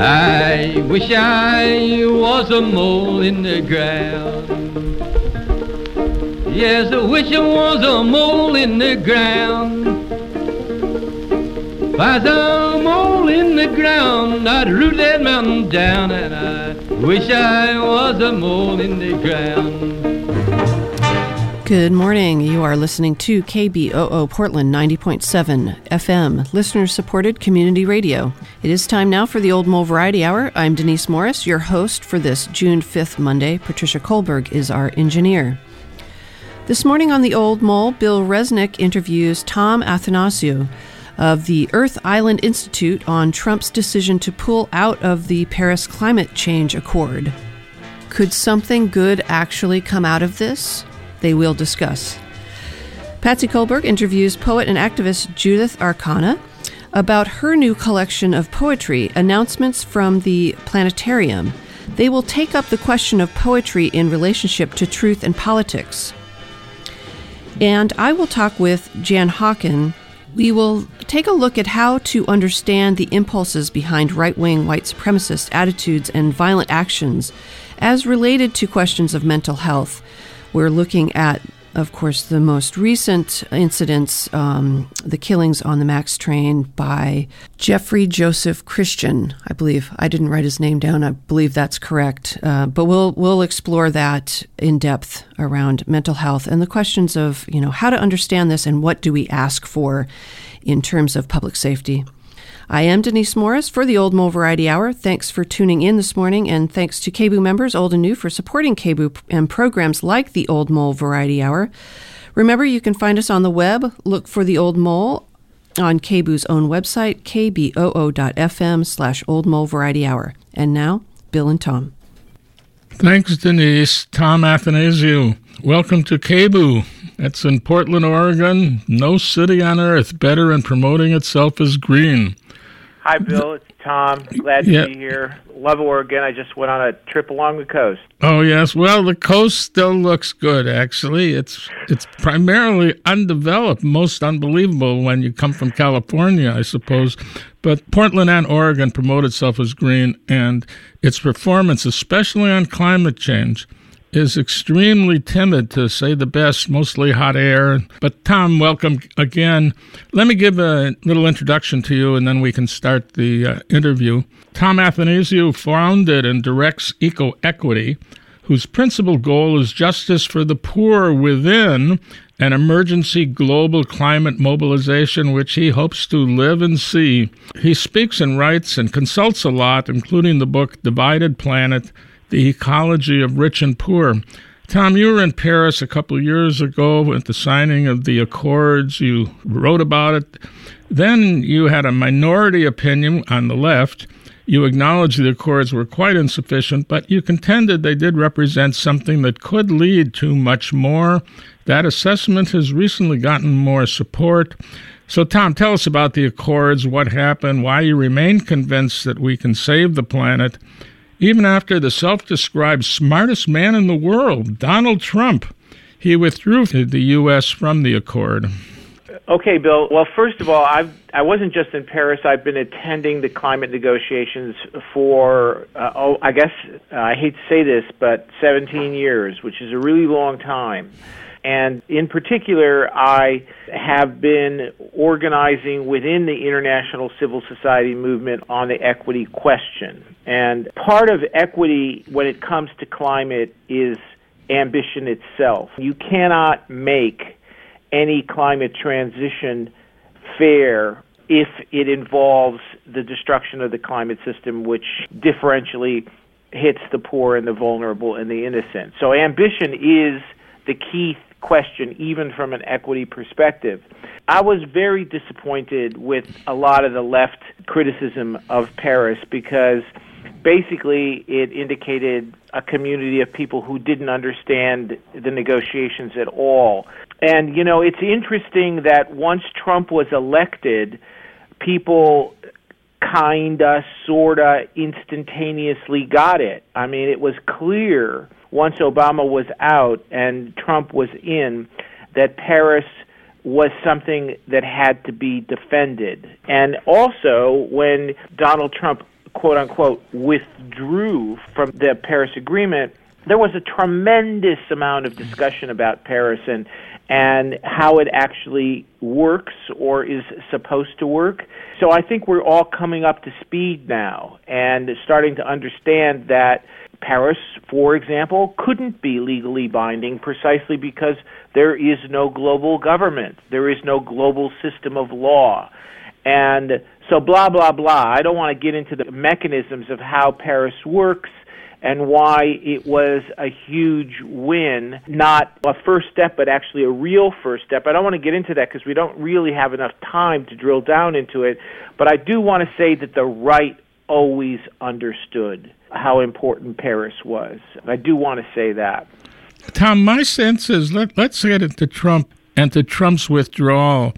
I wish I was a mole in the ground. Yes, I wish I was a mole in the ground. If I was a mole in the ground, I'd root that mountain down, and I wish I was a mole in the ground. Good morning. You are listening to KBOO Portland 90.7 FM, listener-supported community radio. It is time now for the Old Mole Variety Hour. I'm Denise Morris, your host for this June 5th Monday. Patricia Kohlberg is our engineer. This morning on the Old Mole, Bill Resnick interviews Tom Athanasiou of the Earth Island Institute on Trump's decision to pull out of the Paris Climate Change Accord. Could something good actually come out of this? They will discuss. Patsy Kohlberg interviews poet and activist Judith Arcana about her new collection of poetry, Announcements from the Planetarium. They will take up the question of poetry in relationship to truth and politics. And I will talk with Jan Hawken. We will take a look at how to understand the impulses behind right-wing white supremacist attitudes and violent actions as related to questions of mental health. We're looking at, of course, the most recent incidents, the killings on the MAX train by Jeffrey Joseph Christian, I believe. I didn't write his name down. I believe that's correct. But we'll explore that in depth around mental health and the questions of, how to understand this and what do we ask for in terms of public safety. I am Denise Morris for the Old Mole Variety Hour. Thanks for tuning in this morning, and thanks to KBOO members, old and new, for supporting KBOO and programs like the Old Mole Variety Hour. Remember, you can find us on the web. Look for the Old Mole on KBOO's own website, kboo.fm/Old Mole Variety Hour. And now, Bill and Tom. Thanks, Denise. Tom Athanasiou. Welcome to KBOO. That's in Portland, Oregon. No city on earth better in promoting itself as green. Hi, Bill. It's Tom. Glad to be here. Love Oregon. I just went on a trip along the coast. Oh, yes. Well, the coast still looks good, actually. It's primarily undeveloped, most unbelievable when you come from California, I suppose. But Portland and Oregon promote itself as green, and its performance, especially on climate change, is extremely timid, to say the best, mostly hot air. But Tom, welcome again. Let me give a little introduction to you, and then we can start the interview. Tom Athanasiou founded and directs EcoEquity, whose principal goal is justice for the poor within an emergency global climate mobilization which he hopes to live and see. He speaks and writes and consults a lot, including the book Divided Planet, The Ecology of Rich and Poor. Tom, you were in Paris a couple of years ago at the signing of the Accords. You wrote about it. Then you had a minority opinion on the left. You acknowledged the Accords were quite insufficient, but you contended they did represent something that could lead to much more. That assessment has recently gotten more support. So, Tom, tell us about the Accords, what happened, why you remain convinced that we can save the planet, even after the self-described smartest man in the world, Donald Trump, he withdrew the U.S. from the Accord. Okay, Bill. Well, first of all, I wasn't just in Paris. I've been attending the climate negotiations for, I hate to say this, but 17 years, which is a really long time. And in particular, I have been organizing within the international civil society movement on the equity question. And part of equity when it comes to climate is ambition itself. You cannot make any climate transition fair if it involves the destruction of the climate system, which differentially hits the poor and the vulnerable and the innocent. So ambition is the key question, even from an equity perspective. I was very disappointed with a lot of the left criticism of Paris because basically it indicated a community of people who didn't understand the negotiations at all. And, it's interesting that once Trump was elected, people kinda, sorta, instantaneously got it. I mean, it was clear once Obama was out and Trump was in that Paris was something that had to be defended. And also, when Donald Trump quote-unquote, withdrew from the Paris Agreement, there was a tremendous amount of discussion about Paris and how it actually works or is supposed to work. So I think we're all coming up to speed now and starting to understand that Paris, for example, couldn't be legally binding precisely because there is no global government. There is no global system of law. And so blah, blah, blah. I don't want to get into the mechanisms of how Paris works and why it was a huge win, not a first step, but actually a real first step. I don't want to get into that because we don't really have enough time to drill down into it. But I do want to say that the right always understood how important Paris was. I do want to say that. Tom, my sense is, let's get into Trump and to Trump's withdrawal.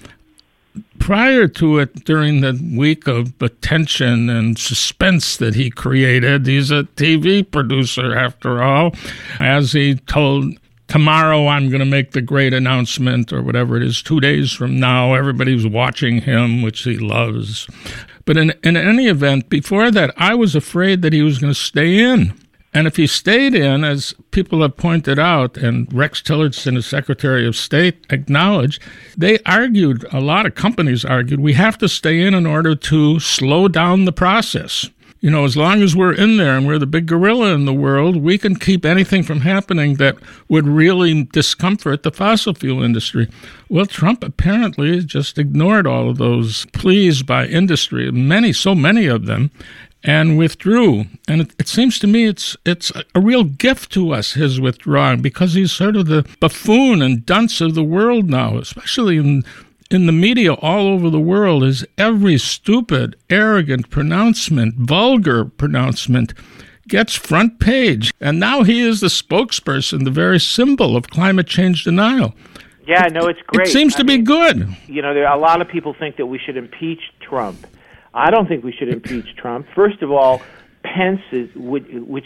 Prior to it, during the week of attention and suspense that he created, he's a TV producer after all, as he told, tomorrow I'm going to make the great announcement, or whatever it is, 2 days from now, everybody's watching him, which he loves. But in any event, before that, I was afraid that he was going to stay in. And if he stayed in, as people have pointed out, and Rex Tillerson, as Secretary of State, acknowledged, they argued, a lot of companies argued, we have to stay in order to slow down the process. You know, as long as we're in there and we're the big gorilla in the world, we can keep anything from happening that would really discomfort the fossil fuel industry. Well, Trump apparently just ignored all of those pleas by industry, so many of them, and withdrew. And it seems to me it's a real gift to us, his withdrawing, because he's sort of the buffoon and dunce of the world now, especially in the media all over the world. Is every stupid, arrogant pronouncement, vulgar pronouncement gets front page. And now he is the spokesperson, the very symbol of climate change denial. Yeah, no, it's great. It seems to be good. You know, a lot of people think that we should impeach Trump. I don't think we should impeach Trump. First of all, Pence, who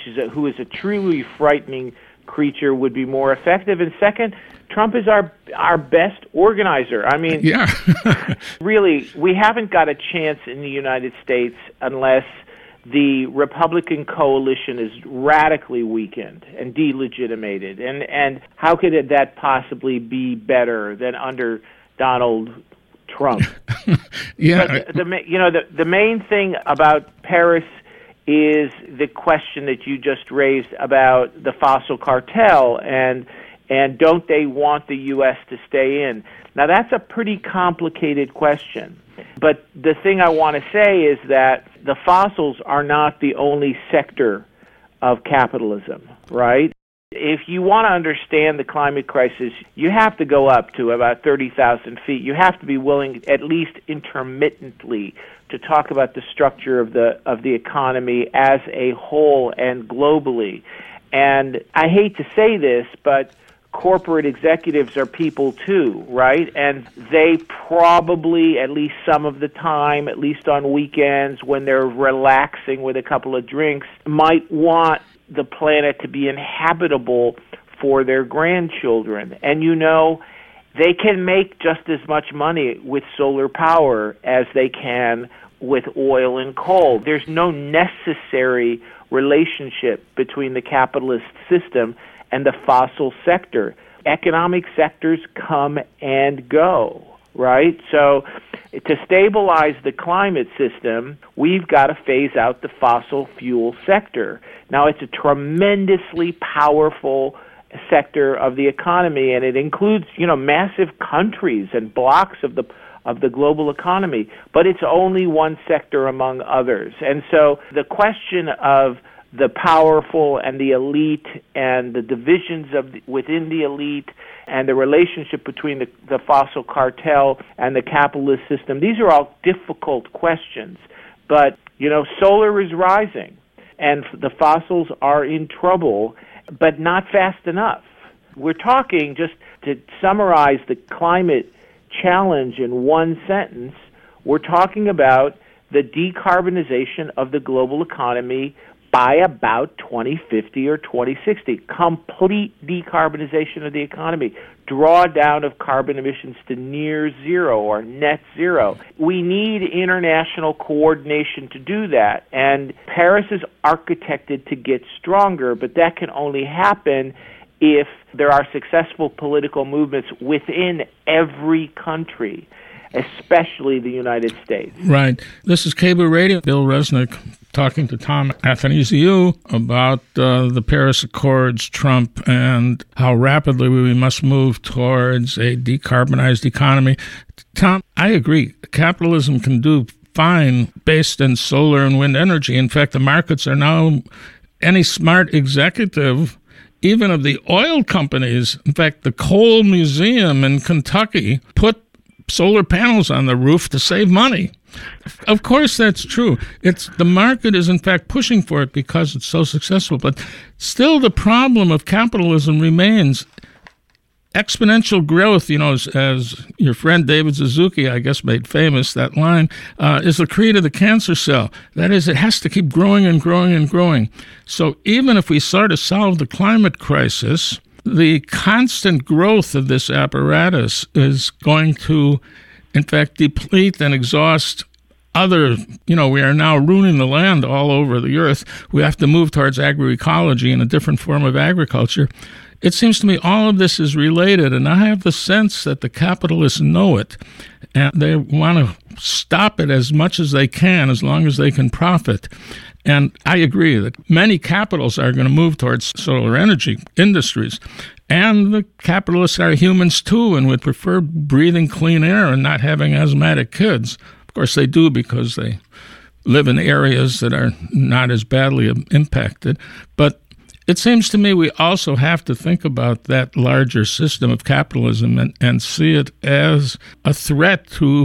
is a truly frightening creature, would be more effective. And second, Trump is our best organizer. I mean, yeah. Really, we haven't got a chance in the United States unless the Republican coalition is radically weakened and delegitimated. And how could that possibly be better than under Donald Trump? Yeah. But the main thing about Paris is the question that you just raised about the fossil cartel and don't they want the U.S. to stay in? Now, that's a pretty complicated question. But the thing I want to say is that the fossils are not the only sector of capitalism, right? If you want to understand the climate crisis, you have to go up to about 30,000 feet. You have to be willing, at least intermittently, to talk about the structure of the economy as a whole and globally. And I hate to say this, but corporate executives are people too, right? And they probably, at least some of the time, at least on weekends when they're relaxing with a couple of drinks, might want the planet to be inhabitable for their grandchildren. And you know, they can make just as much money with solar power as they can with oil and coal. There's no necessary relationship between the capitalist system and the fossil sector. Economic sectors come and go, right? So to stabilize the climate system, we've got to phase out the fossil fuel sector. Now, it's a tremendously powerful sector of the economy, and it includes, massive countries and blocks of the global economy, but it's only one sector among others. And so the question of the powerful and the elite and the divisions within the elite and the relationship between the fossil cartel and the capitalist system, these are all difficult questions. But, solar is rising, and the fossils are in trouble, but not fast enough. We're talking, just to summarize the climate challenge in one sentence, we're talking about the decarbonization of the global economy by about 2050 or 2060. Complete decarbonization of the economy. Drawdown of carbon emissions to near zero or net zero. We need international coordination to do that. And Paris is architected to get stronger, but that can only happen if there are successful political movements within every country, especially the United States. Right. This is KBOO Radio. Bill Resnick talking to Tom Athanasiou about the Paris Accords, Trump, and how rapidly we must move towards a decarbonized economy. Tom, I agree. Capitalism can do fine based in solar and wind energy. In fact, the markets are now, any smart executive, even of the oil companies, in fact, the Coal Museum in Kentucky put solar panels on the roof to save money. Of course, that's true. The market is, in fact, pushing for it because it's so successful. But still, the problem of capitalism remains. Exponential growth, as your friend David Suzuki, I guess, made famous, that line, is the creed of the cancer cell. That is, it has to keep growing and growing and growing. So even if we sort of solve the climate crisis, the constant growth of this apparatus is going to, in fact, deplete and exhaust other, we are now ruining the land all over the earth. We have to move towards agroecology and a different form of agriculture. It seems to me all of this is related, and I have the sense that the capitalists know it, and they want to stop it as much as they can, as long as they can profit. And I agree that many capitals are going to move towards solar energy industries. And the capitalists are humans too and would prefer breathing clean air and not having asthmatic kids. Of course, they do because they live in areas that are not as badly impacted. But it seems to me we also have to think about that larger system of capitalism and see it as a threat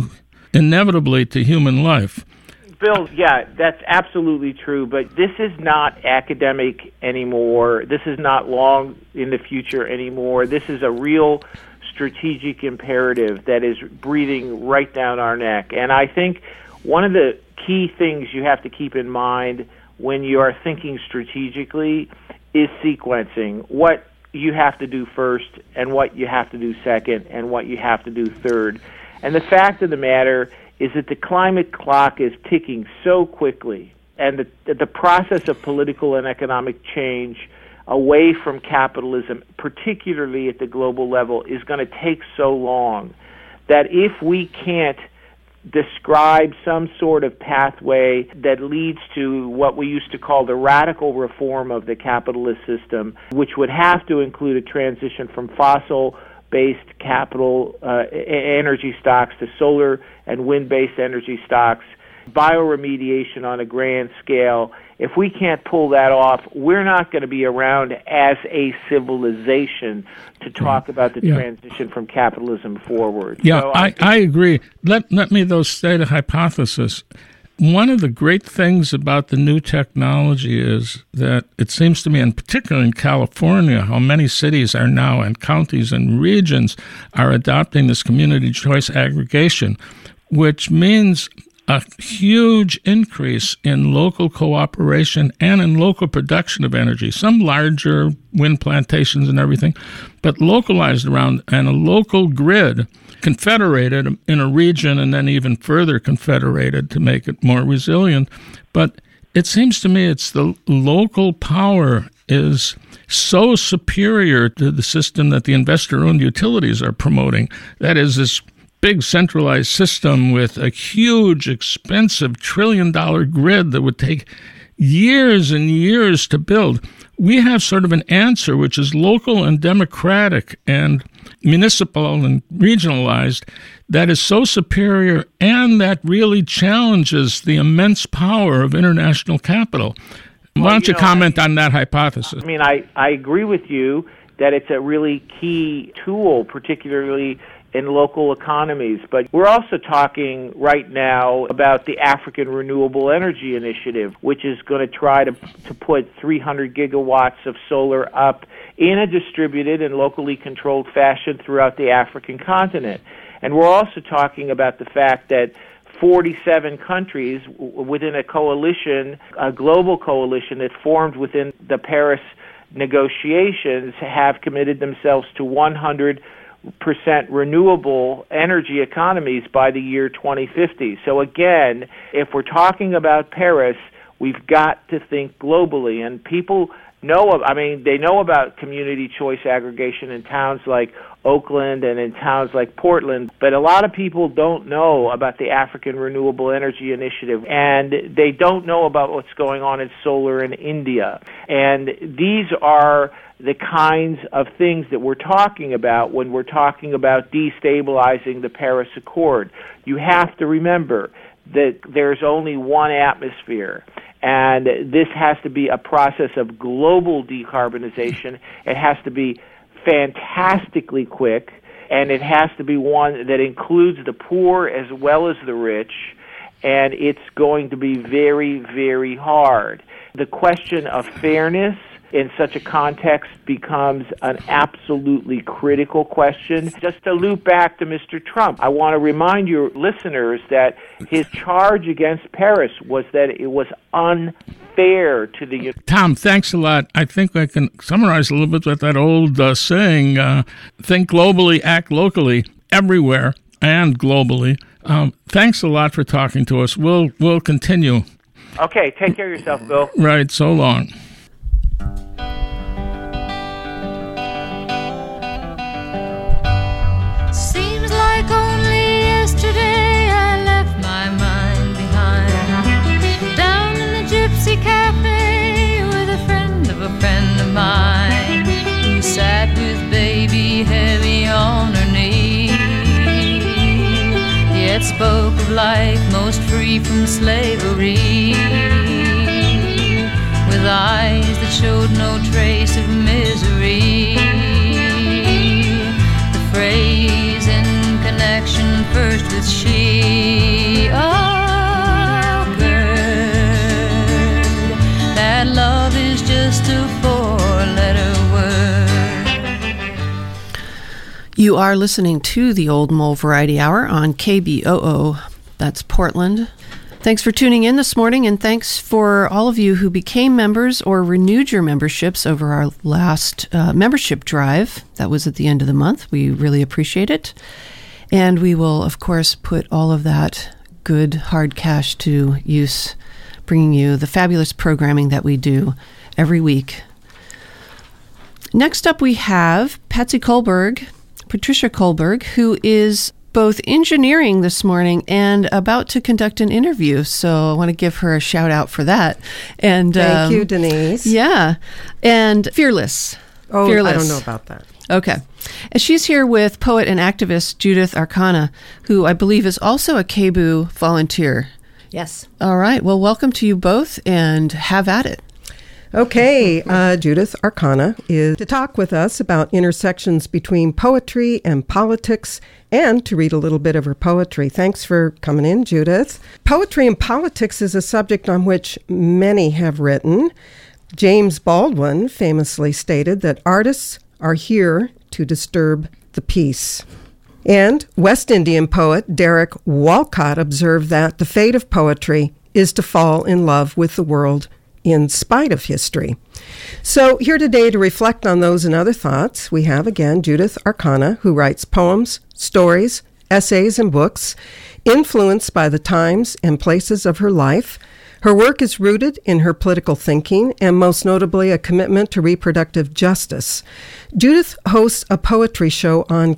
inevitably to human life. Bill, yeah, that's absolutely true, but this is not academic anymore. This is not long in the future anymore. This is a real strategic imperative that is breathing right down our neck. And I think one of the key things you have to keep in mind when you are thinking strategically is sequencing. What you have to do first and what you have to do second and what you have to do third. And the fact of the matter is that the climate clock is ticking so quickly, and the process of political and economic change away from capitalism, particularly at the global level, is going to take so long that if we can't describe some sort of pathway that leads to what we used to call the radical reform of the capitalist system, which would have to include a transition from fossil-based capital energy stocks to solar and wind-based energy stocks, bioremediation on a grand scale. If we can't pull that off, we're not going to be around as a civilization to talk about the transition from capitalism forward. Yeah, so I agree. Let me, though, state a hypothesis. One of the great things about the new technology is that it seems to me, and particularly in California, how many cities are now, and counties and regions are adopting this community choice aggregation, which means a huge increase in local cooperation and in local production of energy. Some larger wind plantations and everything, but localized around, and a local grid confederated in a region and then even further confederated to make it more resilient. But it seems to me it's the local power is so superior to the system that the investor-owned utilities are promoting. That is, this big centralized system with a huge, expensive trillion-dollar grid that would take years and years to build. We have sort of an answer which is local and democratic and municipal and regionalized that is so superior and that really challenges the immense power of international capital. Why don't you comment on that hypothesis? I mean, I agree with you that it's a really key tool, particularly in local economies. But we're also talking right now about the African Renewable Energy Initiative, which is going to try to put 300 gigawatts of solar up in a distributed and locally controlled fashion throughout the African continent. And we're also talking about the fact that 47 countries within a coalition, a global coalition that formed within the Paris negotiations, have committed themselves to 100% renewable energy economies by the year 2050. So again, if we're talking about Paris, we've got to think globally. And people they know about community choice aggregation in towns like Oakland and in towns like Portland, but a lot of people don't know about the African Renewable Energy Initiative, and they don't know about what's going on in solar in India. And these are the kinds of things that we're talking about when we're talking about destabilizing the Paris Accord. You have to remember that there's only one atmosphere, and this has to be a process of global decarbonization. It has to be fantastically quick, and it has to be one that includes the poor as well as the rich, and it's going to be very, very hard. The question of fairness in such a context becomes an absolutely critical question. Just to loop back to Mr. Trump, I want to remind your listeners that his charge against Paris was that it was unfair to the... Tom, thanks a lot. I think I can summarize a little bit with that old saying, think globally, act locally, everywhere and globally. Thanks a lot for talking to us. We'll continue. Okay, take care of yourself, Bill. Right, so long. Seems like only yesterday I left my mind behind, down in the Gypsy Cafe with a friend of mine, who sat with baby heavy on her knee, yet spoke of life most free from slavery, with eyes that showed no trace of misery. The phrase in connection first with she occurred, that love is just a four-letter word. You are listening to the Old Mole Variety Hour on KBOO. That's Portland. Thanks for tuning in this morning, and thanks for all of you who became members or renewed your memberships over our last membership drive. That was at the end of the month. We really appreciate it. And we will, of course, put all of that good hard cash to use, bringing you the fabulous programming that we do every week. Next up, we have Patricia Kohlberg, who is both engineering this morning and about to conduct an interview. So I want to give her a shout out for that. And thank you, Denise. Yeah. And Fearless. Oh, Fearless. I don't know about that. Okay. And she's here with poet and activist Judith Arcana, who I believe is also a KBOO volunteer. Yes. All right. Well, welcome to you both, and have at it. Okay, Judith Arcana is to talk with us about intersections between poetry and politics, and to read a little bit of her poetry. Thanks for coming in, Judith. Poetry and politics is a subject on which many have written. James Baldwin famously stated that artists are here to disturb the peace. And West Indian poet Derek Walcott observed that the fate of poetry is to fall in love with the world in spite of history. So here today to reflect on those and other thoughts, we have again Judith Arcana, who writes poems, stories, essays, and books influenced by the times and places of her life. Her work is rooted in her political thinking and most notably a commitment to reproductive justice. Judith hosts a poetry show on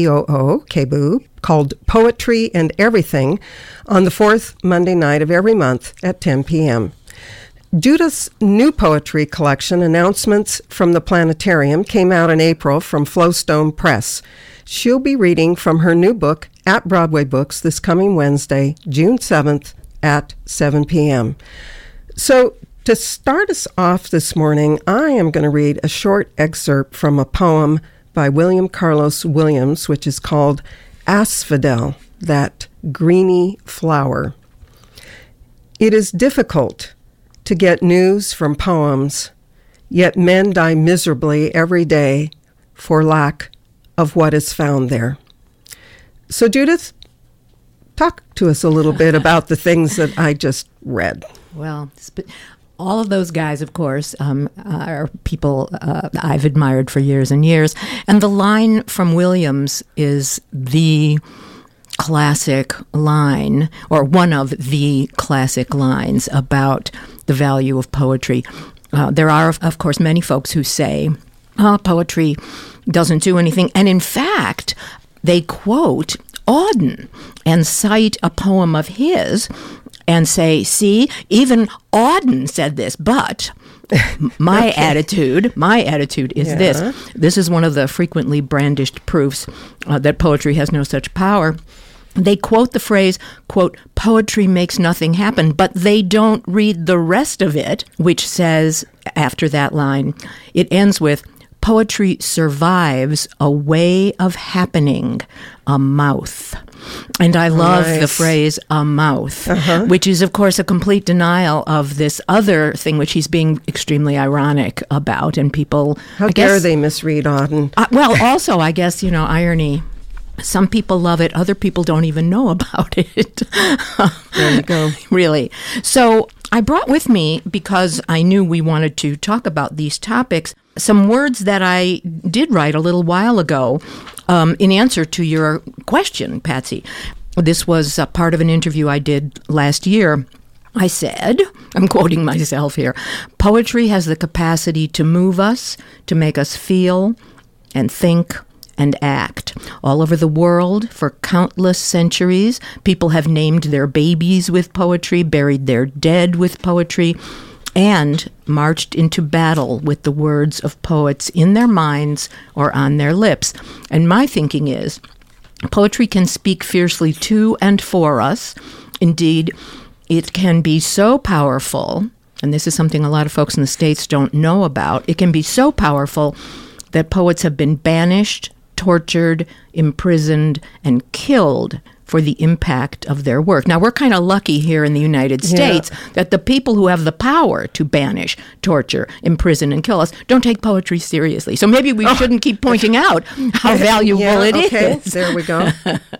KBOO, called Poetry and Everything, on the fourth Monday night of every month at 10 p.m. Judith's new poetry collection, Announcements from the Planetarium, came out in April from Flowstone Press. She'll be reading from her new book at Broadway Books this coming Wednesday, June 7th at 7 p.m. So to start us off this morning, I am going to read a short excerpt from a poem by William Carlos Williams, which is called Asphodel, that greeny flower. It is difficult to get news from poems, yet men die miserably every day for lack of what is found there. So, Judith, Talk to us a little bit about the things that I just read. Well, all of those guys, of course, are people I've admired for years and years. And the line from Williams is the classic line, or one of the classic lines about the value of poetry. There are, of course, many folks who say, poetry doesn't do anything. And in fact, they quote Auden and cite a poem of his and say, see, even Auden said this, but my attitude is this. This is one of the frequently brandished proofs that poetry has no such power. They quote the phrase, quote, poetry makes nothing happen, but they don't read the rest of it, which says, after that line, it ends with, poetry survives a way of happening, a mouth. And I love the phrase, a mouth, which is, of course, a complete denial of this other thing, which he's being extremely ironic about. And people... How dare they misread Auden? Well, also, I guess, irony. Some people love it. Other people don't even know about it. There you go. Really. So I brought with me, because I knew we wanted to talk about these topics, some words that I did write a little while ago in answer to your question, Patsy. This was a part of an interview I did last year. I said, I'm quoting myself here, poetry has the capacity to move us, to make us feel and think and act. All over the world, for countless centuries, people have named their babies with poetry, buried their dead with poetry, and marched into battle with the words of poets in their minds or on their lips. And my thinking is, poetry can speak fiercely to and for us. Indeed, it can be so powerful, and this is something a lot of folks in the States don't know about, it can be so powerful that poets have been banished, tortured, imprisoned, and killed for the impact of their work. Now, we're kind of lucky here in the United States that the people who have the power to banish, torture, imprison, and kill us don't take poetry seriously. So maybe we shouldn't keep pointing out how valuable it is. There we go.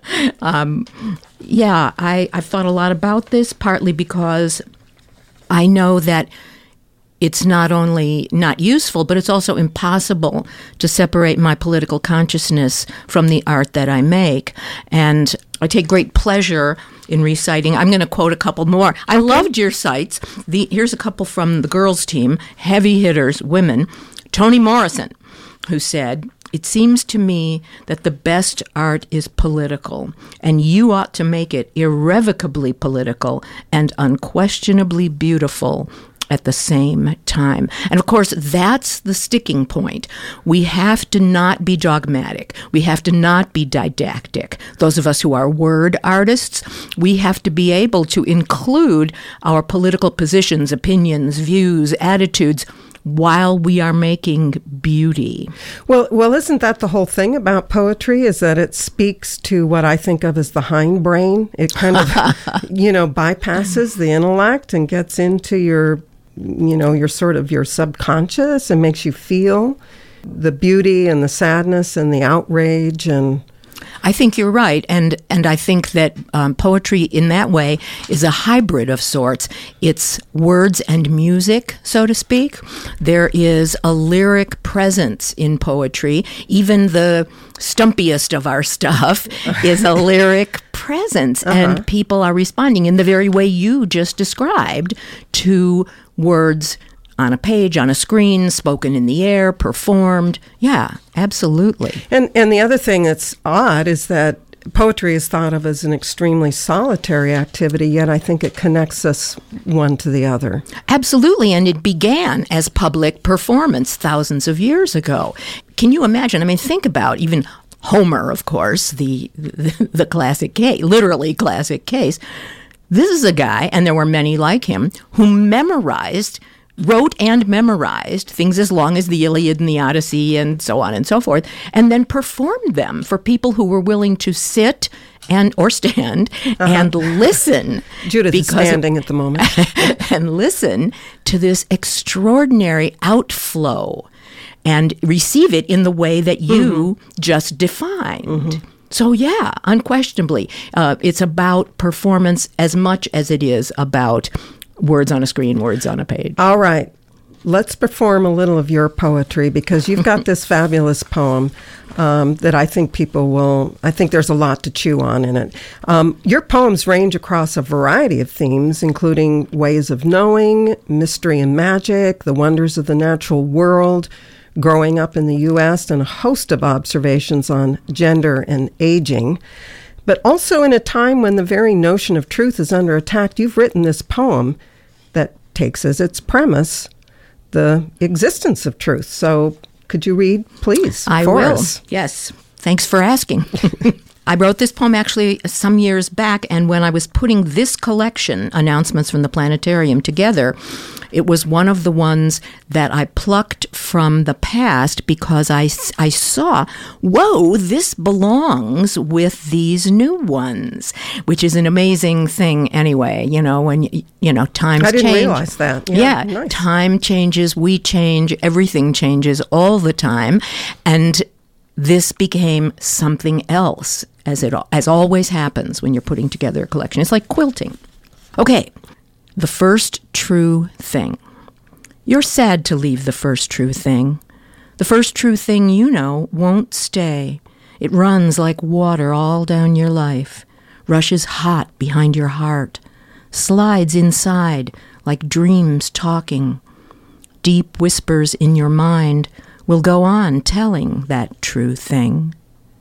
I've thought a lot about this, partly because I know that it's not only not useful, but it's also impossible to separate my political consciousness from the art that I make. And I take great pleasure in reciting. I'm going to quote a couple more. I loved your cites. Here's a couple from the girls' team, heavy hitters, women. Toni Morrison, who said, it seems to me that the best art is political, and you ought to make it irrevocably political and unquestionably beautiful at the same time. And of course, that's the sticking point. We have to not be dogmatic. We have to not be didactic. Those of us who are word artists, we have to be able to include our political positions, opinions, views, attitudes while we are making beauty. Well, isn't that the whole thing about poetry, is that it speaks to what I think of as the hindbrain? It kind of, bypasses the intellect and gets into your subconscious and makes you feel the beauty and the sadness and the outrage. And I think you're right. And I think that poetry in that way is a hybrid of sorts. It's words and music, so to speak. There is a lyric presence in poetry. Even the stumpiest of our stuff is a lyric presence. And people are responding in the very way you just described to words on a page, on a screen, spoken in the air, performed. Yeah, absolutely. And the other thing that's odd is that poetry is thought of as an extremely solitary activity, yet I think it connects us one to the other. Absolutely, and it began as public performance thousands of years ago. Can you imagine? I mean, think about even Homer, of course, the classic case, literally classic case. This is a guy, and there were many like him, who wrote and memorized things as long as the Iliad and the Odyssey and so on and so forth, and then performed them for people who were willing to sit or stand and listen. Judith is standing at the moment. And listen to this extraordinary outflow and receive it in the way that you just defined. So yeah, unquestionably, it's about performance as much as it is about words on a screen, words on a page. All right. Let's perform a little of your poetry, because you've got this fabulous poem that I think I think there's a lot to chew on in it. Your poems range across a variety of themes, including ways of knowing, mystery and magic, the wonders of the natural world, growing up in the U.S., and a host of observations on gender and aging. But also in a time when the very notion of truth is under attack, you've written this poem that takes as its premise the existence of truth. So could you read, please, I for will. us? Yes. Thanks for asking. I wrote this poem actually some years back, and when I was putting this collection, Announcements from the Planetarium, together, it was one of the ones that I plucked from the past because I saw, whoa, this belongs with these new ones, which is an amazing thing anyway, when, times change. I didn't realize that. Yeah, nice. Time changes, we change, everything changes all the time, and this became something else, as always happens when you're putting together a collection. It's like quilting. Okay, the first true thing. You're sad to leave the first true thing. The first true thing won't stay. It runs like water all down your life, rushes hot behind your heart, slides inside like dreams talking. Deep whispers in your mind will go on telling that true thing.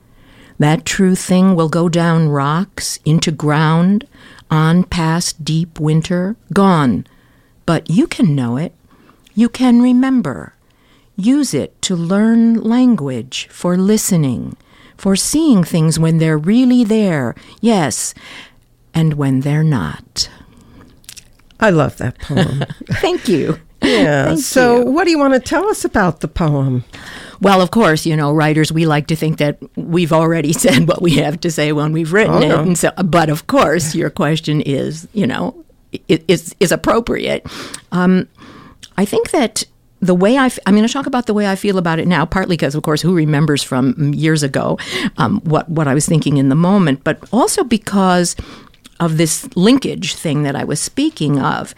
That true thing will go down rocks, into ground, on past deep winter, gone. But you can know it. You can remember. Use it to learn language, for listening, for seeing things when they're really there, yes, and when they're not. I love that poem. Thank you. Yeah. Thank So you. what do you want to tell us about the poem? Well, of course, writers, we like to think that we've already said what we have to say when we've written it. And so, but of course, your question is, is appropriate. I think that the way I'm going to talk about the way I feel about it now, partly because, of course, who remembers from years ago what I was thinking in the moment, but also because of this linkage thing that I was speaking of.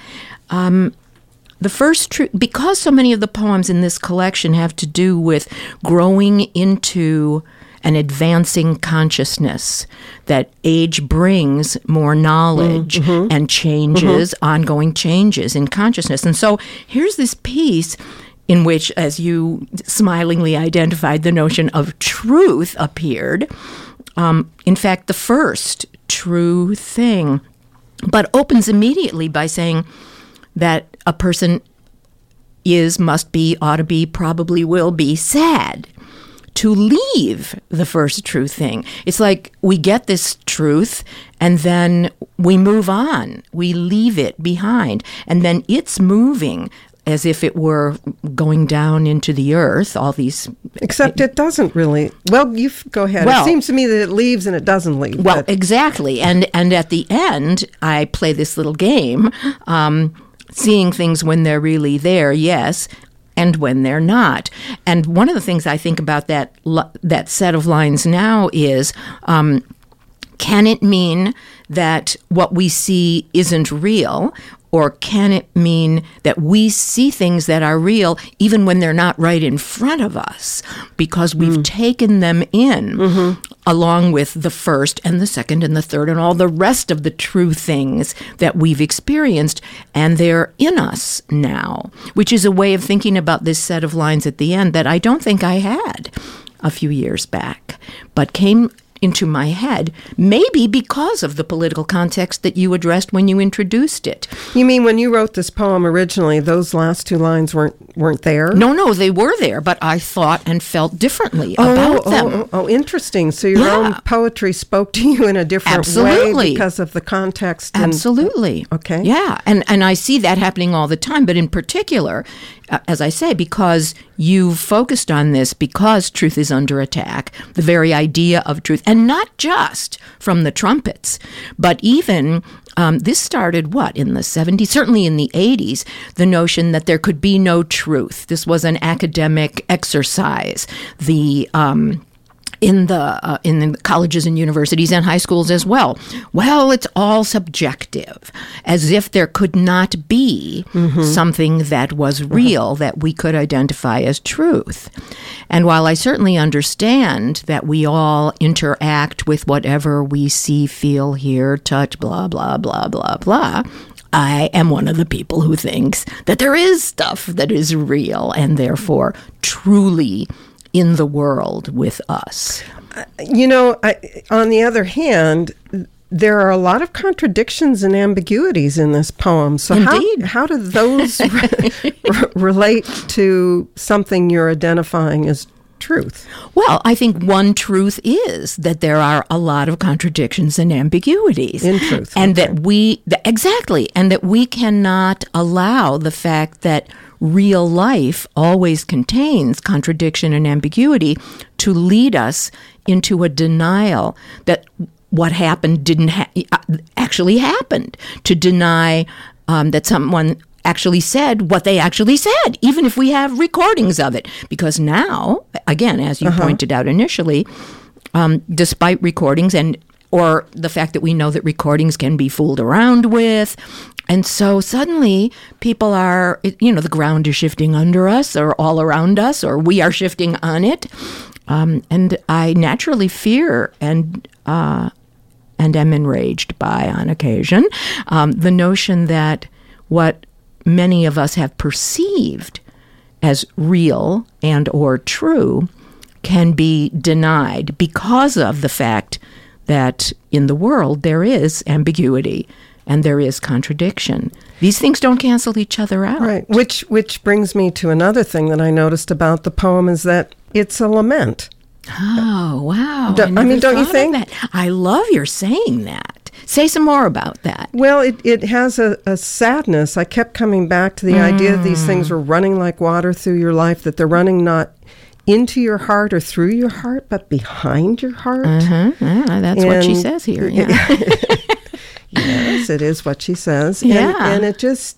The first truth, because so many of the poems in this collection have to do with growing into an advancing consciousness, that age brings more knowledge and changes, ongoing changes in consciousness. And so here's this piece in which, as you smilingly identified, the notion of truth appeared. In fact, the first true thing, but opens immediately by saying that a person must be, ought to be, probably will be sad to leave the first true thing. It's like we get this truth and then we move on. We leave it behind. And then it's moving as if it were going down into the earth, all these... Except it doesn't really... Well, you go ahead. Well, it seems to me that it leaves and it doesn't leave. Well, exactly. And at the end, I play this little game, seeing things when they're really there, yes, and when they're not. And one of the things I think about that set of lines now is, can it mean that what we see isn't real? Or can it mean that we see things that are real even when they're not right in front of us because we've taken them in along with the first and the second and the third and all the rest of the true things that we've experienced, and they're in us now, which is a way of thinking about this set of lines at the end that I don't think I had a few years back, but came into my head, maybe because of the political context that you addressed when you introduced it. You mean when you wrote this poem originally, those last two lines weren't there? No, they were there, but I thought and felt differently about them. Oh, interesting. So your own poetry spoke to you in a different way because of the context. Absolutely. Okay. Yeah, and I see that happening all the time, but in particular, as I say, because you've focused on this, because truth is under attack, the very idea of truth, and not just from the trumpets, but even this started, in the 70s, certainly in the 80s, the notion that there could be no truth. This was an academic exercise. in the colleges and universities and high schools as well. Well, it's all subjective, as if there could not be something that was real that we could identify as truth. And while I certainly understand that we all interact with whatever we see, feel, hear, touch, blah, blah, blah, blah, blah, I am one of the people who thinks that there is stuff that is real and therefore truly in the world with us. On the other hand, there are a lot of contradictions and ambiguities in this poem. So how do those relate to something you're identifying as truth? Well, I think one truth is that there are a lot of contradictions and ambiguities in truth, and that we cannot allow the fact that real life always contains contradiction and ambiguity to lead us into a denial that what happened didn't actually happened, to deny that someone actually said what they actually said, even if we have recordings of it. Because now, again, as you pointed out initially, despite recordings or the fact that we know that recordings can be fooled around with, and so suddenly people are, the ground is shifting under us or all around us, or we are shifting on it. And I naturally fear and am enraged by, on occasion, the notion that what many of us have perceived as real and or true can be denied because of the fact that in the world there is ambiguity and there is contradiction. These things don't cancel each other out. Right, which brings me to another thing that I noticed about the poem is that it's a lament. Oh, wow. Don't you think? I love your saying that. Say some more about that. Well, it has a sadness. I kept coming back to the idea that these things are running like water through your life, that they're running not into your heart or through your heart, but behind your heart. That's what she says here. Yeah. Yes, it is what she says. Yeah. And it just,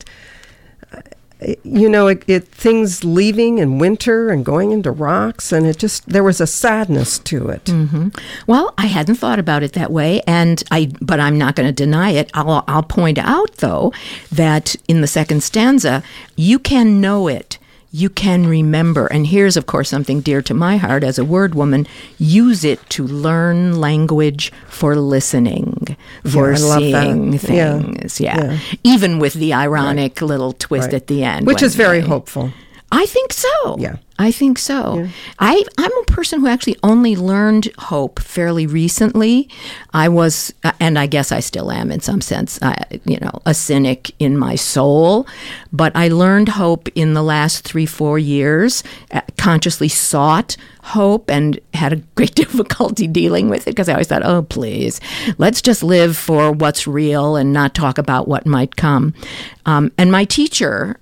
things leaving in winter and going into rocks, and there was a sadness to it. Mm-hmm. Well, I hadn't thought about it that way, but I'm not going to deny it. I'll point out, though, that in the second stanza, you can know it. You can remember, and here's, of course, something dear to my heart as a word woman, use it to learn language for listening, for seeing things. Yeah. Even with the ironic little twist at the end. Which is very hopeful. I think so. Yeah. I think so. Yeah. I'm a person who actually only learned hope fairly recently. I was, and I guess I still am in some sense, a cynic in my soul. But I learned hope in the last 3-4 years, consciously sought hope and had a great difficulty dealing with it because I always thought, oh, please, let's just live for what's real and not talk about what might come. And my teacher,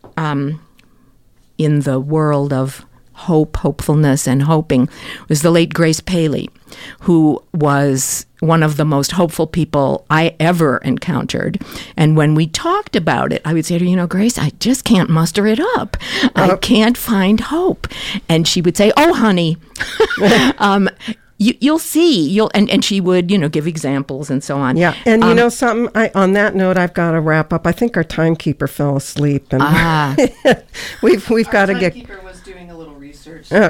in the world of hope, hopefulness, and hoping was the late Grace Paley, who was one of the most hopeful people I ever encountered. And when we talked about it, I would say to her, Grace, I just can't muster it up. I can't find hope. And she would say, oh, honey, you'll see. And she would, give examples and so on. Yeah. And something, on that note, I've got to wrap up. I think our timekeeper fell asleep. And we've got to get... Timekeeper was doing a little research. Okay.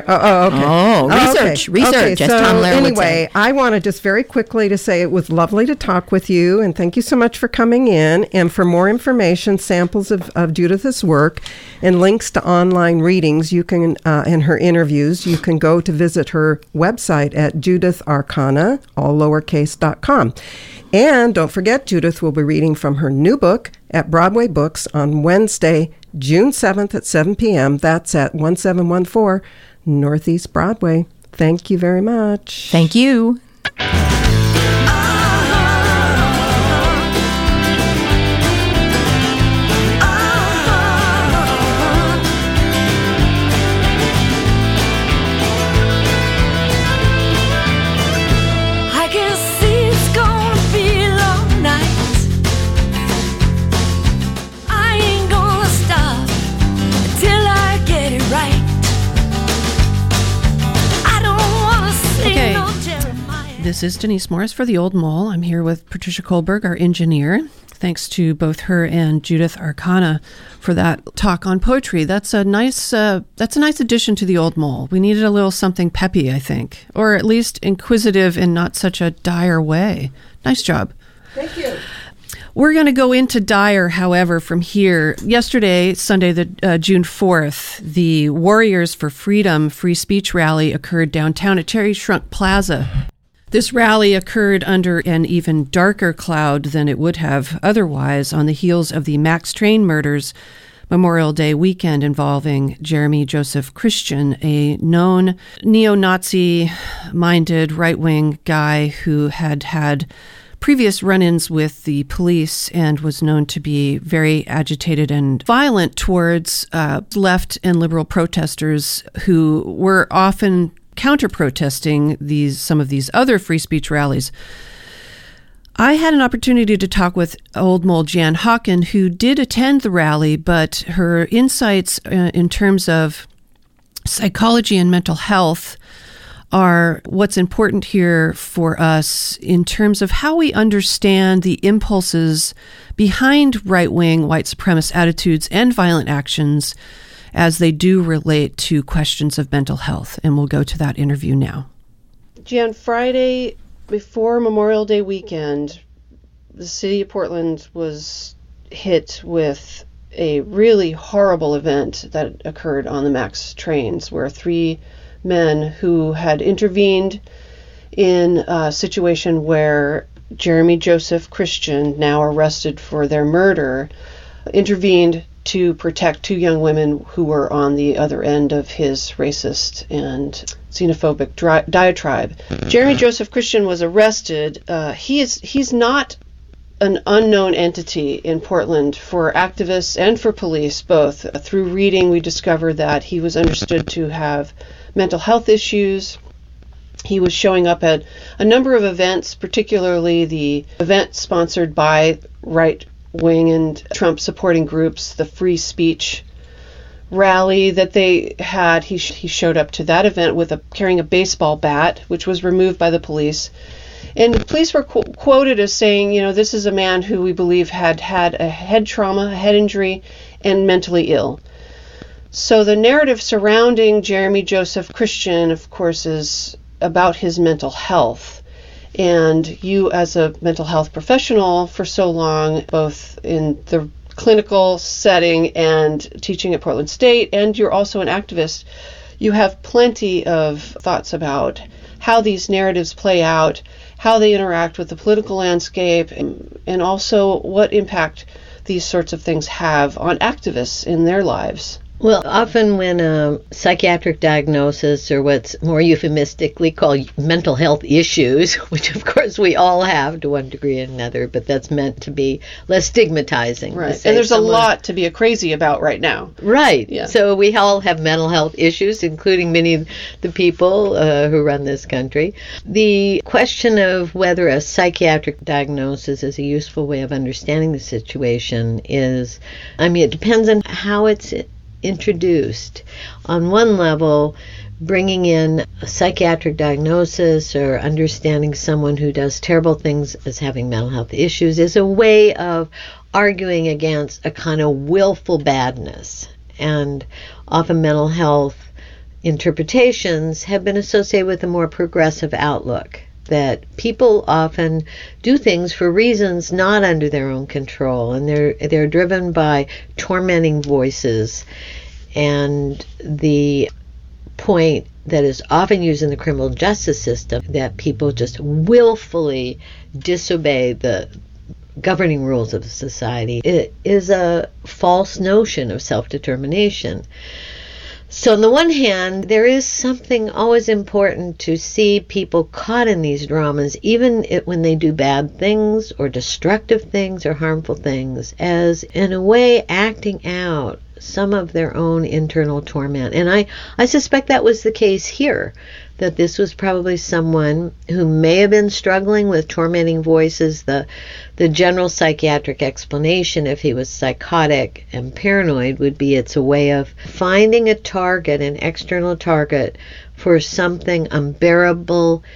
Research, as Tom Lehrer would say. I wanted just very quickly to say it was lovely to talk with you, and thank you so much for coming in. And for more information, samples of Judith's work, and links to online readings, you can and her interviews, you can go to visit her website at JudithArcana, all lowercase.com. And don't forget, Judith will be reading from her new book at Broadway Books on Wednesday, June 7th at 7 p.m. That's at 1714 Northeast Broadway. Thank you very much. Thank you. This is Denise Morris for The Old Mole. I'm here with Patricia Kohlberg, our engineer. Thanks to both her and Judith Arcana for that talk on poetry. That's a nice addition to The Old Mole. We needed a little something peppy, I think, or at least inquisitive in not such a dire way. Nice job. Thank you. We're going to go into dire, however, from here. Yesterday, Sunday, June 4th, the Warriors for Freedom free speech rally occurred downtown at Cherry Shrunk Plaza. This rally occurred under an even darker cloud than it would have otherwise on the heels of the Max Train murders Memorial Day weekend involving Jeremy Joseph Christian, a known neo-Nazi-minded right-wing guy who had previous run-ins with the police and was known to be very agitated and violent towards left and liberal protesters who were often counter-protesting some of these other free speech rallies. I had an opportunity to talk with Old Mole Jan Hawken, who did attend the rally, but her insights in terms of psychology and mental health are what's important here for us in terms of how we understand the impulses behind right-wing white supremacist attitudes and violent actions as they do relate to questions of mental health. And we'll go to that interview now. Jan, Friday before Memorial Day weekend, the city of Portland was hit with a really horrible event that occurred on the Max trains, where 3 men who had intervened in a situation where Jeremy Joseph Christian, now arrested for their murder, intervened to protect 2 young women who were on the other end of his racist and xenophobic diatribe. Jeremy Joseph Christian was arrested. He's not an unknown entity in Portland for activists and for police both. Through reading, we discovered that he was understood to have mental health issues. He was showing up at a number of events, particularly the event sponsored by right-wing and Trump-supporting groups, the Free Speech rally that they had. He showed up to that event carrying a baseball bat, which was removed by the police. And the police were quoted as saying, this is a man who we believe had a head trauma, a head injury, and mentally ill. So the narrative surrounding Jeremy Joseph Christian, of course, is about his mental health. And you, as a mental health professional for so long, both in the clinical setting and teaching at Portland State, and you're also an activist, you have plenty of thoughts about how these narratives play out, how they interact with the political landscape, and also what impact these sorts of things have on activists in their lives. Well, often when a psychiatric diagnosis, or what's more euphemistically called mental health issues, which of course we all have to one degree or another, but that's meant to be less stigmatizing. Right. And there's a lot to be crazy about right now. Right. Yeah. So we all have mental health issues, including many of the people who run this country. The question of whether a psychiatric diagnosis is a useful way of understanding the situation is, it depends on how it's introduced. On one level, bringing in a psychiatric diagnosis or understanding someone who does terrible things as having mental health issues is a way of arguing against a kind of willful badness. And often mental health interpretations have been associated with a more progressive outlook, that people often do things for reasons not under their own control, and they're driven by tormenting voices. And the point that is often used in the criminal justice system, that people just willfully disobey the governing rules of society, it is a false notion of self-determination. So on the one hand, there is something always important to see people caught in these dramas, even when they do bad things or destructive things or harmful things, as in a way acting out some of their own internal torment. And I suspect that was the case here, that this was probably someone who may have been struggling with tormenting voices. The general psychiatric explanation, if he was psychotic and paranoid, would be it's a way of finding a target, an external target, for something unbearable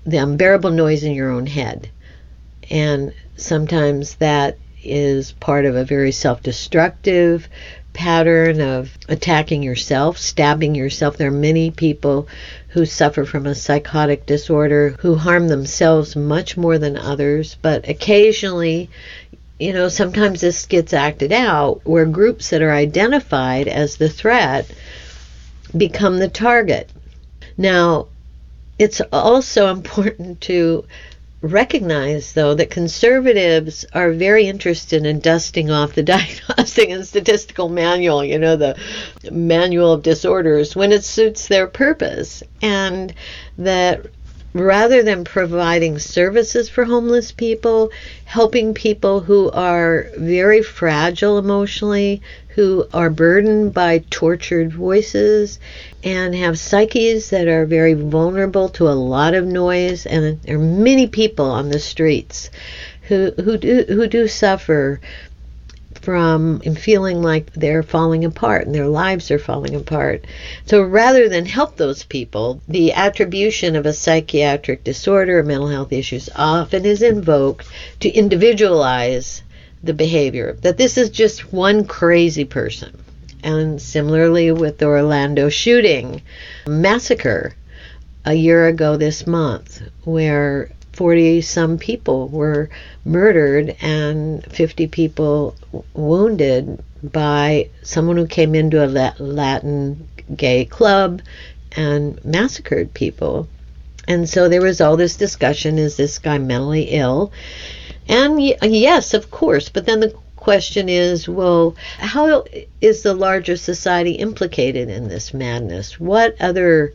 the unbearable noise in your own head. And sometimes that is part of a very self-destructive pattern of attacking yourself, stabbing yourself. There are many people who suffer from a psychotic disorder who harm themselves much more than others, but occasionally, sometimes this gets acted out where groups that are identified as the threat become the target. Now, it's also important to recognize, though, that conservatives are very interested in dusting off the Diagnostic and Statistical Manual, the Manual of Disorders, when it suits their purpose. And that rather than providing services for homeless people, helping people who are very fragile emotionally, who are burdened by tortured voices, and have psyches that are very vulnerable to a lot of noise. And there are many people on the streets who do suffer from feeling like they're falling apart and their lives are falling apart. So rather than help those people, the attribution of a psychiatric disorder or mental health issues often is invoked to individualize the behavior, that this is just one crazy person. And similarly with the Orlando shooting massacre a year ago this month, where 40-some people were murdered and 50 people wounded by someone who came into a Latin gay club and massacred people. And so there was all this discussion, is this guy mentally ill? And yes, of course, but then the question is, well, how is the larger society implicated in this madness? What other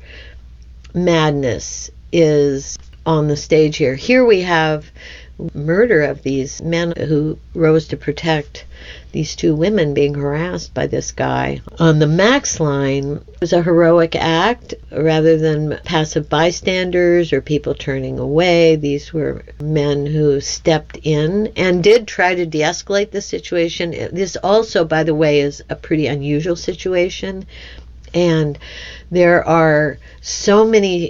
madness is on the stage here? Here we have murder of these men who rose to protect these two women being harassed by this guy. On the Max line, it was a heroic act rather than passive bystanders or people turning away. These were men who stepped in and did try to de-escalate the situation. This also, by the way, is a pretty unusual situation. And there are so many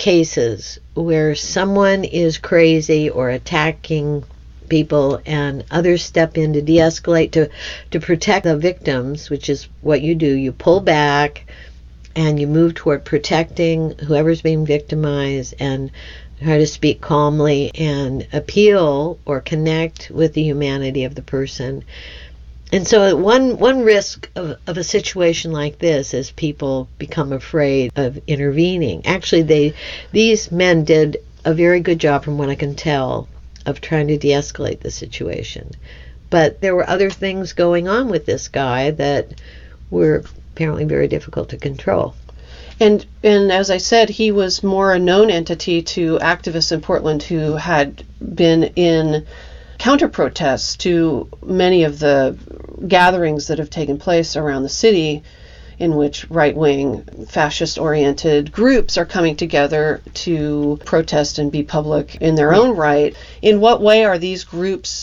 cases where someone is crazy or attacking people and others step in to de-escalate, to protect the victims, which is what you do. You pull back and you move toward protecting whoever's being victimized and try to speak calmly and appeal or connect with the humanity of the person. And so one risk of a situation like this is people become afraid of intervening. Actually, these men did a very good job, from what I can tell, of trying to de-escalate the situation. But there were other things going on with this guy that were apparently very difficult to control. And as I said, he was more a known entity to activists in Portland who had been in counter-protests to many of the gatherings that have taken place around the city, in which right-wing, fascist-oriented groups are coming together to protest and be public in their own right. In what way are these groups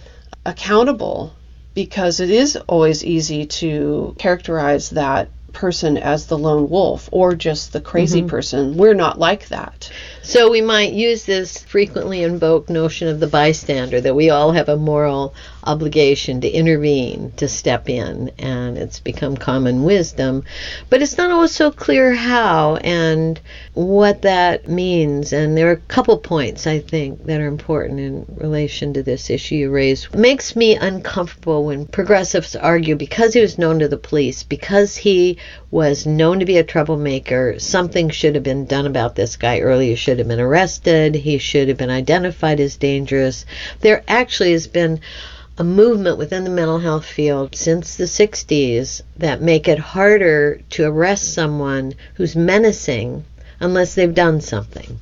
accountable? Because it is always easy to characterize that person as the lone wolf or just the crazy person. We're not like that. So we might use this frequently invoked notion of the bystander, that we all have a moral obligation to intervene, to step in, and it's become common wisdom. But it's not always so clear how and what that means. And there are a couple points, I think, that are important in relation to this issue you raised. It makes me uncomfortable when progressives argue because he was known to the police, because he was known to be a troublemaker, something should have been done about this guy earlier. He should have been arrested. He should have been identified as dangerous. There actually has been a movement within the mental health field since the 60s that make it harder to arrest someone who's menacing unless they've done something.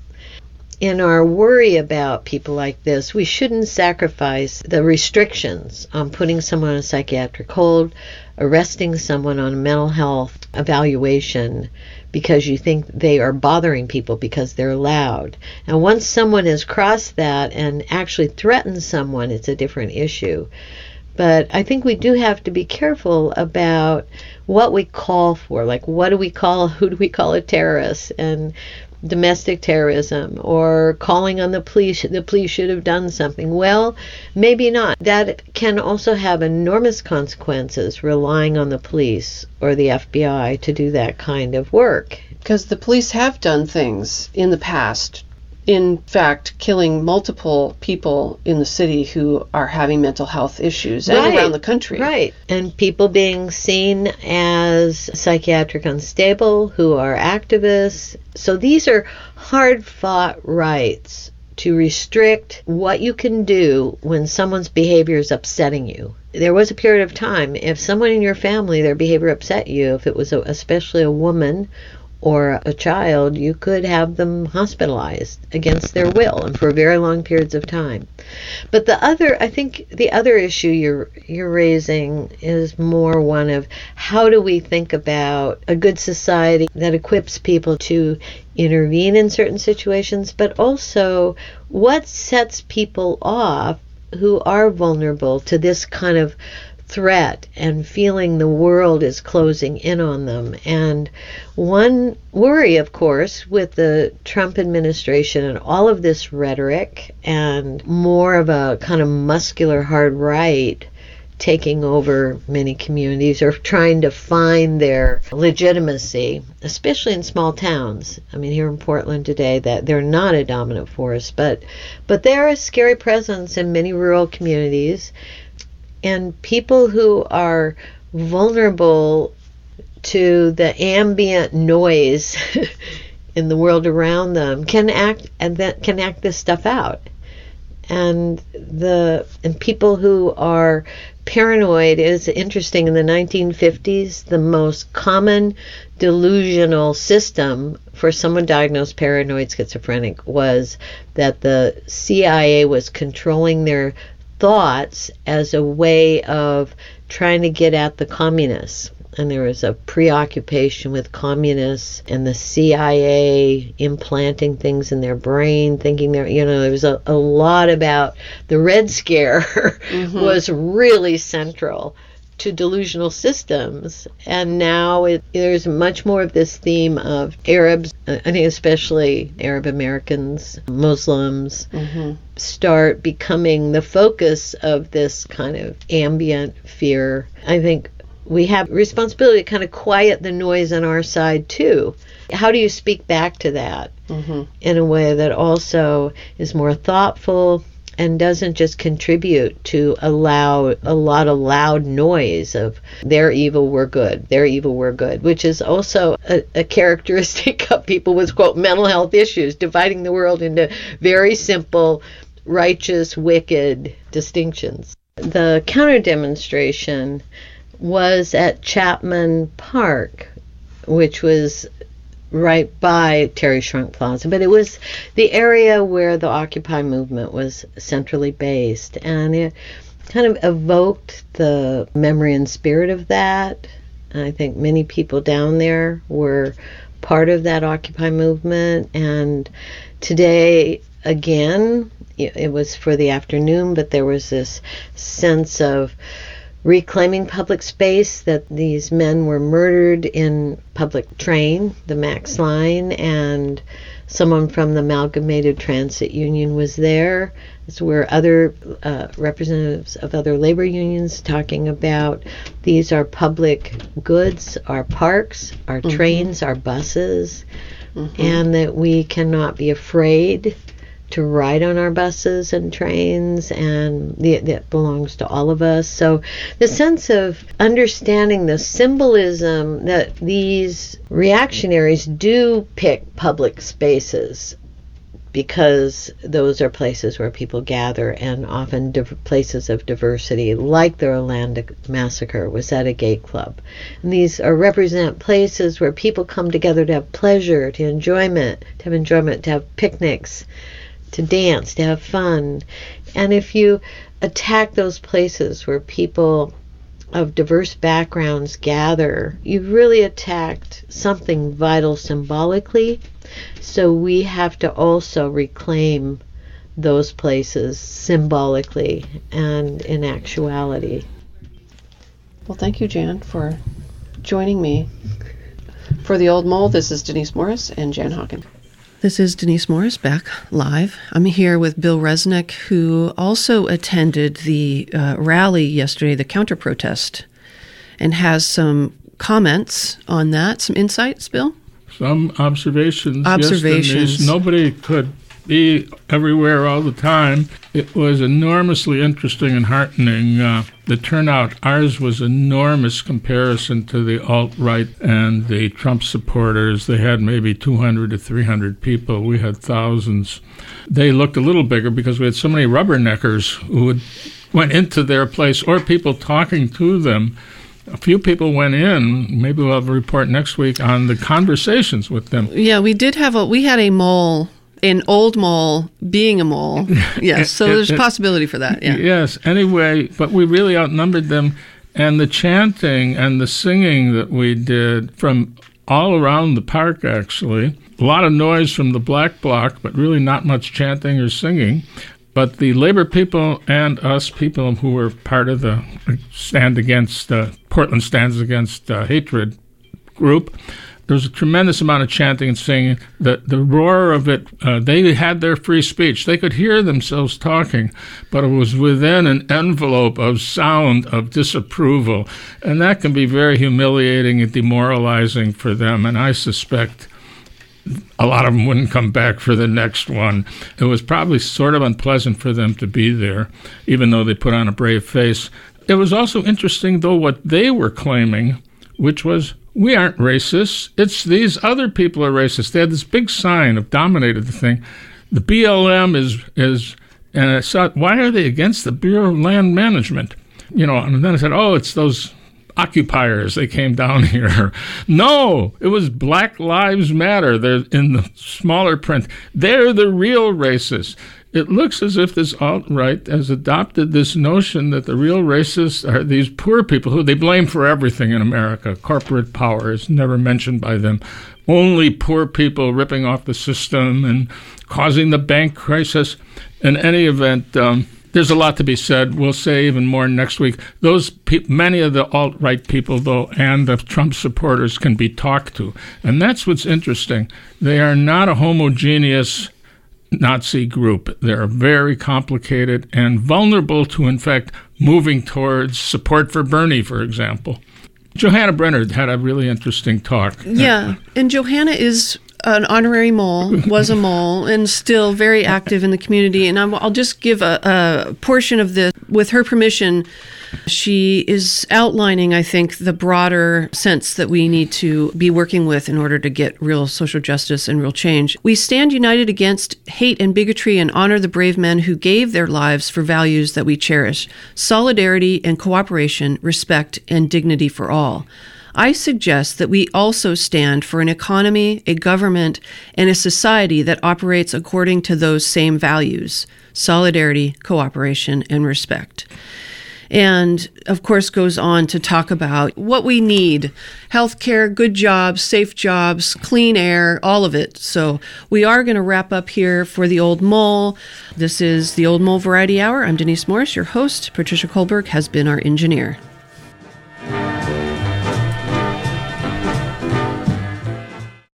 In our worry about people like this, we shouldn't sacrifice the restrictions on putting someone on a psychiatric hold, arresting someone on a mental health evaluation because you think they are bothering people because they're loud. And once someone has crossed that and actually threatens someone, it's a different issue. But I think we do have to be careful about what we call for. Like, who do we call a terrorist? And domestic terrorism or calling on the police should have done something. Well, maybe not. That can also have enormous consequences, relying on the police or the FBI to do that kind of work. Because the police have done things in the past, in fact, killing multiple people in the city who are having mental health issues and around the country. Right. And people being seen as psychiatric unstable who are activists. So these are hard-fought rights to restrict what you can do when someone's behavior is upsetting you. There was a period of time, if someone in your family, their behavior upset you, if it was especially a woman or a child, you could have them hospitalized against their will and for very long periods of time. But I think the other issue you're raising is more one of how do we think about a good society that equips people to intervene in certain situations, but also what sets people off who are vulnerable to this kind of threat and feeling the world is closing in on them. And one worry, of course, with the Trump administration and all of this rhetoric and more of a kind of muscular hard right taking over many communities or trying to find their legitimacy, especially in small towns. I mean, here in Portland today, that they're not a dominant force, but they're a scary presence in many rural communities. And people who are vulnerable to the ambient noise in the world around them can act this stuff out. And people who are paranoid is interesting. In the 1950s, the most common delusional system for someone diagnosed paranoid schizophrenic was that the CIA was controlling their thoughts as a way of trying to get at the communists. And there was a preoccupation with communists and the CIA implanting things in their brain, thinking there was a lot about the Red Scare was really central to delusional systems. And now there's much more of this theme of Arabs, I think especially Arab Americans, Muslims, start becoming the focus of this kind of ambient fear. I think we have responsibility to kind of quiet the noise on our side too. How do you speak back to that in a way that also is more thoughtful and doesn't just contribute to a lot of loud noise of they're evil, we're good, they're evil, we're good, which is also a characteristic of people with, quote, mental health issues, dividing the world into very simple, righteous, wicked distinctions. The counter-demonstration was at Chapman Park, which was right by Terry Shrunk Plaza, but it was the area where the Occupy movement was centrally based, and it kind of evoked the memory and spirit of that. And I think many people down there were part of that Occupy movement, and today, again, it was for the afternoon, but there was this sense of reclaiming public space, that these men were murdered in public train, the Max Line, and someone from the Amalgamated Transit Union was there. That's where other representatives of other labor unions talking about these are public goods, our parks, our trains, our buses, and that we cannot be afraid to ride on our buses and trains, and that belongs to all of us. So the sense of understanding the symbolism that these reactionaries do pick public spaces because those are places where people gather, and often places of diversity, like the Orlando Massacre was at a gay club. And these represent places where people come together to have pleasure, to have picnics, to dance, to have fun. And if you attack those places where people of diverse backgrounds gather, you've really attacked something vital symbolically. So we have to also reclaim those places symbolically and in actuality. Well, thank you, Jan, for joining me. For The Old Mole, this is Denise Morris and Jan Hawken. This is Denise Morris back live. I'm here with Bill Resnick, who also attended the rally yesterday, the counter-protest, and has some comments on that, some insights, Bill? Some observations. Observations. Yes, nobody could be everywhere all the time. It was enormously interesting and heartening. The turnout, ours was enormous comparison to the alt-right and the Trump supporters. They had maybe 200 to 300 people. We had thousands. They looked a little bigger because we had so many rubberneckers who went into their place, or people talking to them. A few people went in. Maybe we'll have a report next week on the conversations with them. Yeah, we had a mole, an old mole being a mole. Yes, so there's a possibility for that. Yeah. Yes, anyway, but we really outnumbered them. And the chanting and the singing that we did from all around the park, actually, a lot of noise from the Black Bloc, but really not much chanting or singing. But the labor people and us people who were part of the Stand Against, Portland Stands Against Hatred group, there was a tremendous amount of chanting and singing. The roar of it, they had their free speech. They could hear themselves talking, but it was within an envelope of sound of disapproval. And that can be very humiliating and demoralizing for them. And I suspect a lot of them wouldn't come back for the next one. It was probably sort of unpleasant for them to be there, even though they put on a brave face. It was also interesting, though, what they were claiming, which was, we aren't racist. It's these other people are racist. They had this big sign that dominated the thing. The BLM is, and I thought, why are they against the Bureau of Land Management? And then I said, it's those occupiers, they came down here. No, it was Black Lives Matter. They're in the smaller print. They're the real racists. It looks as if this alt-right has adopted this notion that the real racists are these poor people who they blame for everything in America. Corporate power is never mentioned by them. Only poor people ripping off the system and causing the bank crisis. In any event, there's a lot to be said. We'll say even more next week. Many of the alt-right people, though, and the Trump supporters can be talked to. And that's what's interesting. They are not a homogeneous Nazi group. They're very complicated and vulnerable to, in fact, moving towards support for Bernie, for example. Johanna Brenner had a really interesting talk. Yeah, and Johanna is an honorary mole, was a mole, and still very active in the community. And I'll just give a portion of this. With her permission, she is outlining, I think, the broader sense that we need to be working with in order to get real social justice and real change. We stand united against hate and bigotry and honor the brave men who gave their lives for values that we cherish: solidarity and cooperation, respect, and dignity for all. I suggest that we also stand for an economy, a government, and a society that operates according to those same values: solidarity, cooperation, and respect. And, of course, goes on to talk about what we need: healthcare, good jobs, safe jobs, clean air, all of it. So we are going to wrap up here for the Old Mole. This is the Old Mole Variety Hour. I'm Denise Morris, your host. Patricia Kohlberg has been our engineer.